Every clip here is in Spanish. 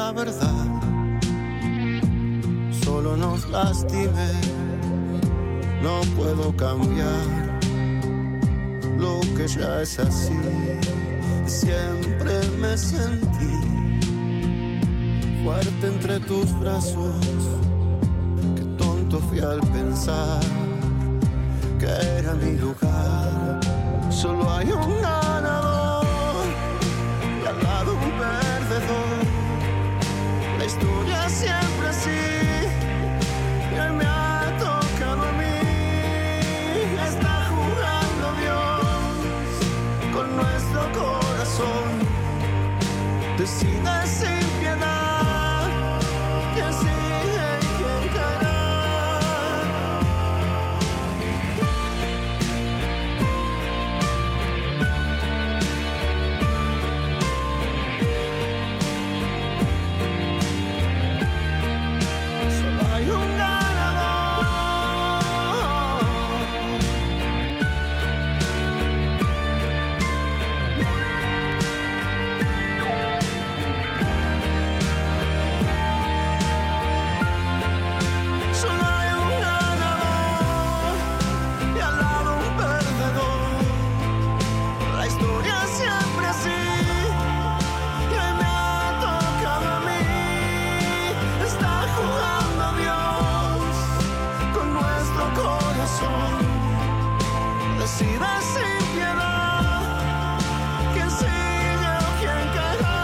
la verdad solo nos lastime. No puedo cambiar lo que ya es así. Siempre me sentí fuerte entre tus brazos. Qué tonto fui al pensar que era mi lugar. Solo hay un ganador y al lado un perdedor. La historia siempre así y hoy me ha tocado a mí. Está jugando Dios con nuestro corazón. Decide sin piedad quién sigue y quién caerá. Solo hay un ganador. Solo hay un ganador y al lado un perdedor. La historia siempre así y hoy me ha tocado a mí. Está jugando Dios con nuestro corazón. Decide sin piedad quién sigue o quién caerá.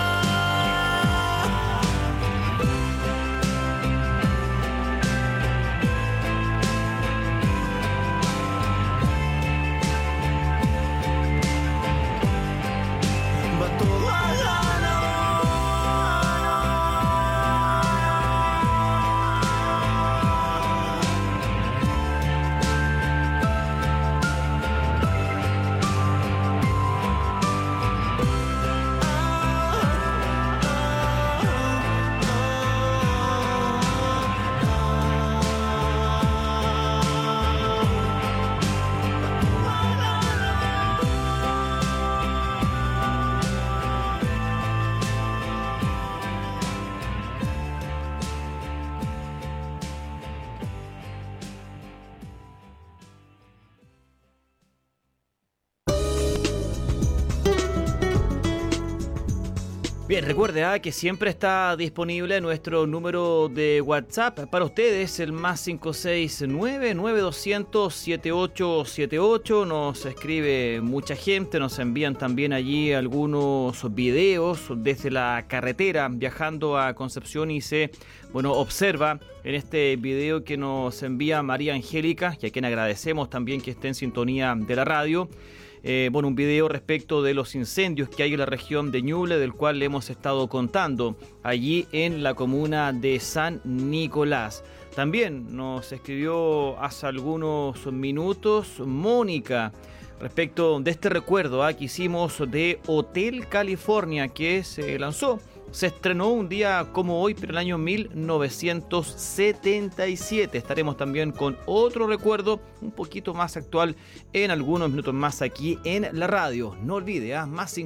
Va todo a Bien, recuerde que siempre está disponible nuestro número de WhatsApp para ustedes, el más 569-9200-7878. Nos escribe mucha gente, nos envían también allí algunos videos desde la carretera viajando a Concepción y se observa en este video que nos envía María Angélica, y a quien agradecemos también que esté en sintonía de la radio. Un video respecto de los incendios que hay en la región de Ñuble, del cual le hemos estado contando allí en la comuna de San Nicolás. También nos escribió hace algunos minutos Mónica respecto de este recuerdo que hicimos de Hotel California, que se lanzó. Se estrenó un día como hoy, pero el año 1977. Estaremos también con otro recuerdo un poquito más actual en algunos minutos más aquí en la radio. No olvide, más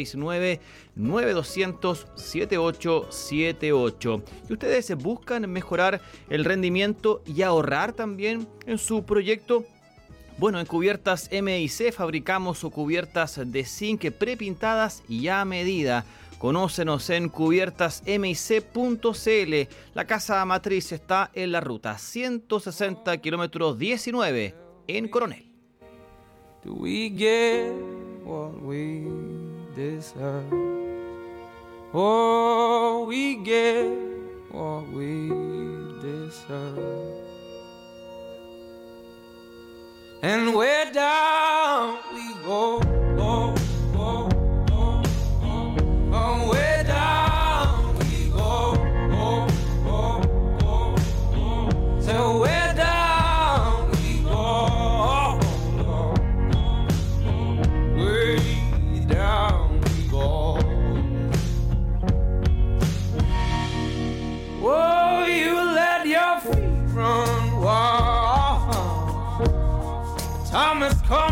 569-9200-7878. Y ustedes buscan mejorar el rendimiento y ahorrar también en su proyecto. En Cubiertas MIC fabricamos cubiertas de zinc prepintadas y a medida. Conócenos en cubiertasmic.cl. La casa matriz está en la ruta 160 kilómetros 19 en Coronel. Do we get what we deserve? Oh, we get what we deserve. And where down we go, go, go, go, go. Oh, where down we go, go, go, go, go. So where down we go, go, go, way down we go. Oh, you let your feet run wild. Thomas Cole.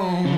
down.